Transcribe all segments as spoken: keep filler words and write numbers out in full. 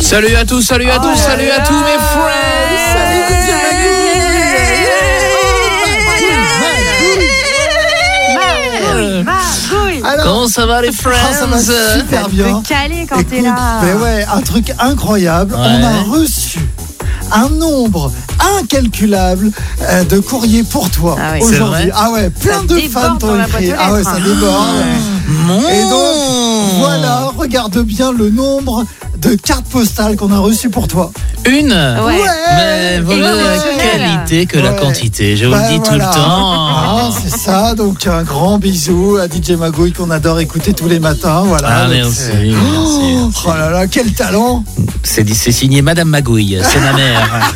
Salut à tous, salut à tous, oh salut à tous mes friends. Salut D J Magouille. Alors, comment ça va les friends? Oh, ça va super bien. Te caler quand Écoute, t'es là. Mais ouais, un truc incroyable. Ouais. On a reçu un nombre incalculable euh, de courriers pour toi ah oui, aujourd'hui. Ah ouais, plein ça de fans t'ont écrit. Ah ouais, ça déborde. Mmh. Et donc, voilà, regarde bien le nombre de cartes postales qu'on a reçues pour toi. Une ouais. Mais voilà la qualité que ouais. la quantité, je vous bah, le dis voilà. tout le temps. Ah, c'est ça, donc un grand bisou à D J Magouille qu'on adore écouter tous les matins. Voilà, ah, merci, merci, oh, merci. Oh là là, quel talent. C'est, c'est signé Madame Magouille, c'est ma mère.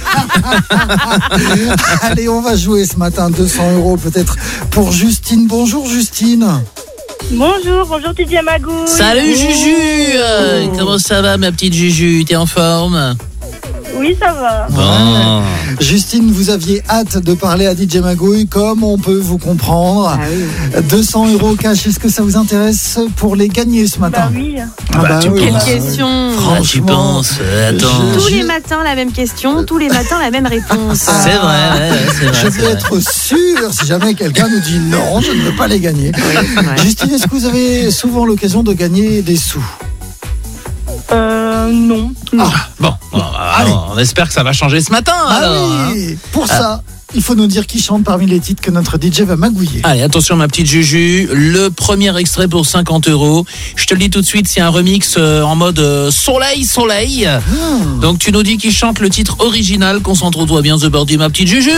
Allez, on va jouer ce matin deux cents euros peut-être pour Justine. Bonjour Justine. Bonjour, bonjour D J Magouille. Salut Juju. euh, Comment ça va ma petite Juju? T'es en forme? Oui, ça va. Bon. Justine, vous aviez hâte de parler à D J Magouille, comme on peut vous comprendre. Ah oui. deux cents euros cash, est-ce que ça vous intéresse pour les gagner ce matin? Bah oui. Ah bah, bah, tu oui. Quelle question. Ah, tu penses? Attends. Je... Tous les matins la même question, tous les matins la même réponse. Ah, c'est vrai, ouais, c'est vrai. Je veux c'est être vrai. sûr, si jamais quelqu'un nous dit non, je ne veux pas les gagner. Oui, Justine, est-ce que vous avez souvent l'occasion de gagner des sous? Euh, non. Ah, bon, bon alors, on espère que ça va changer ce matin. Ah alors, oui, hein. pour ah. ça, il faut nous dire qui chante parmi les titres que notre D J va magouiller. Allez, attention ma petite Juju, le premier extrait pour cinquante euros. Je te le dis tout de suite, c'est un remix euh, en mode euh, soleil, soleil. Mmh. Donc tu nous dis qui chante le titre original. Concentre-toi bien, The Birdie, ma petite Juju.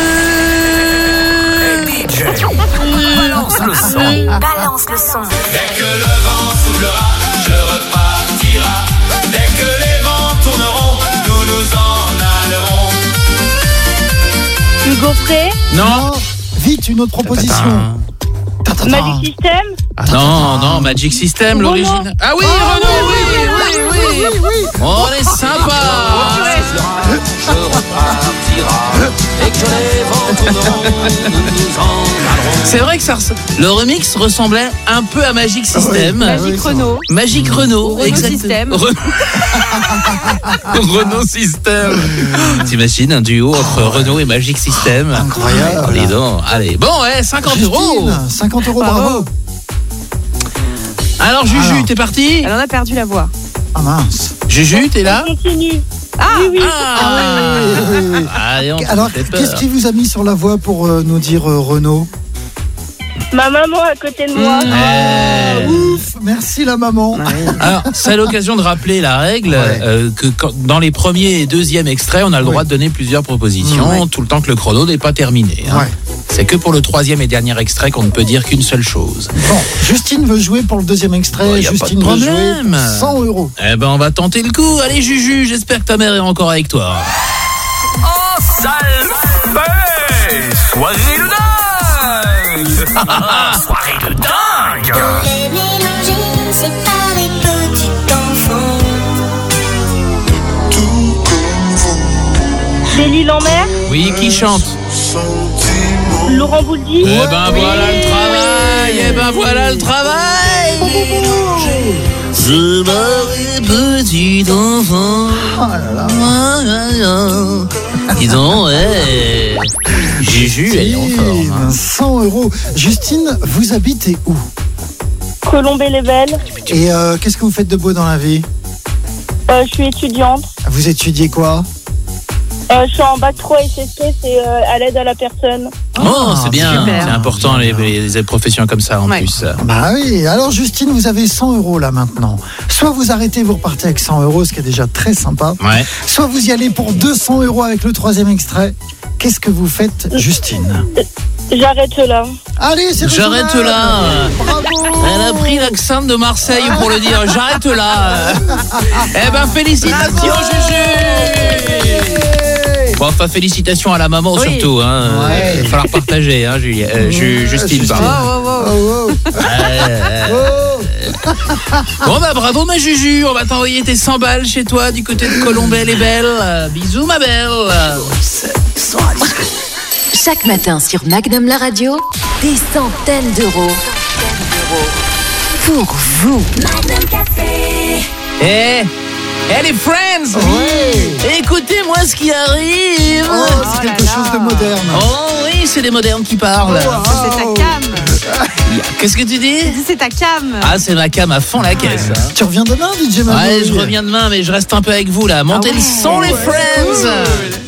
Hey D J, balance le son. Balance le son. Dès que le vent soufflera, je repartira. Dès que les vents tourneront, nous nous en allerons. Hugo Frey. Non. Non, vite, une autre proposition. Ta-ta-ta. Magic System. Ah, non, non, Magic System, Renaud. l'original. Ah oui, Ah, Renaud, oui, oui, oui, oui, oui, oui, oui. On est sympa. Je repartira. Dès que les vents tourneront, nous nous en allerons. C'est vrai que ça res... le remix ressemblait un peu à Magic System. Ah Magique oui, Renault. Magic Renault, Renault exact- System. Re- Renault System. T'imagines un duo entre Oh, Renault et Magic System? Incroyable. Oh, dis donc. Allez, bon, ouais, cinquante euros. Justine, cinquante euros, Bravo. bravo. Alors, Juju, Alors. t'es parti? Elle en a perdu la voix. Ah mince. Juju, t'es là? On continue. Ah, Oui, oui. Ah, oui, oui, oui. Allez, on Alors, fait peur. qu'est-ce qui vous a mis sur la voie pour euh, nous dire euh, Renaud? Ma maman à côté de moi. Eh. Ah, ouf, merci la maman. Alors, c'est l'occasion de rappeler la règle Ouais. euh, que quand, dans les premiers et deuxièmes extraits, on a le droit Ouais. de donner plusieurs propositions, Ouais. tout le temps que le chrono n'est pas terminé. Hein. Ouais. C'est que pour le troisième et dernier extrait qu'on ne peut dire qu'une seule chose. Bon, Justine veut jouer pour le deuxième extrait. Oh, y a Justine pas de veut jouer problème. pour cent euros. Eh ben, on va tenter le coup. Allez, Juju, j'espère que ta mère est encore avec toi. Oh, sale soirée de dingue. Soirée de dingue. Les mélanger, c'est pas des petits enfants. Des Lille en mer. Oui, qui chante? Laurent Bouldy. Eh ben, voilà le travail. Eh ben, voilà le travail. Je m'arrête petit enfant. Oh là là. Dis donc, ouais. Juju, elle est en forme. hein. cent euros. Justine, vous habitez où? Colombey-les-Belles. Et euh, qu'est-ce que vous faites de beau dans la vie? Euh, je suis étudiante. Vous étudiez quoi? Euh, je suis en bac trois S S P, c'est euh, à l'aide à la personne. Oh, c'est bien. super. C'est important, les, les professions comme ça, en Ouais. plus. Bah oui, alors Justine, vous avez cent euros là maintenant. Soit vous arrêtez, vous repartez avec cent euros, ce qui est déjà très sympa. Ouais. Soit vous y allez pour deux cents euros avec le troisième extrait. Qu'est-ce que vous faites, Justine? J'arrête là. Allez, c'est J'arrête raisonnable. là. Bravo. Elle a pris l'accent de Marseille pour le dire. J'arrête là. Eh ben, félicitations, Juju. Bon, enfin, félicitations à la maman, Oui. surtout. Hein. Ouais. Il va falloir partager, hein, Julia, euh, Ju- Justine. Justine. Pardon. Oh, oh, oh. Oh, oh. Euh, Oh. Bon, bah, bravo, ma Juju. On va t'envoyer tes cent balles chez toi, du côté de Colombey-les-Belles. Euh, Bisous, ma belle. Chaque matin sur Magnum la radio, des centaines d'euros pour vous. Magnum Café. Eh, Eh les Friends. Ouais. Écoutez-moi ce qui arrive. Oh, c'est Oh quelque là chose là. de moderne. Oh oui, c'est des modernes qui parlent. Oh, Ça, c'est ta cam. Qu'est-ce que tu dis? J'ai dit, c'est ta cam. Ah, c'est ma cam à fond la caisse. hein. Tu reviens demain, D J Mano? Ouais, je reviens demain, mais je reste un peu avec vous là. Montez Ah le ouais. son, les Friends.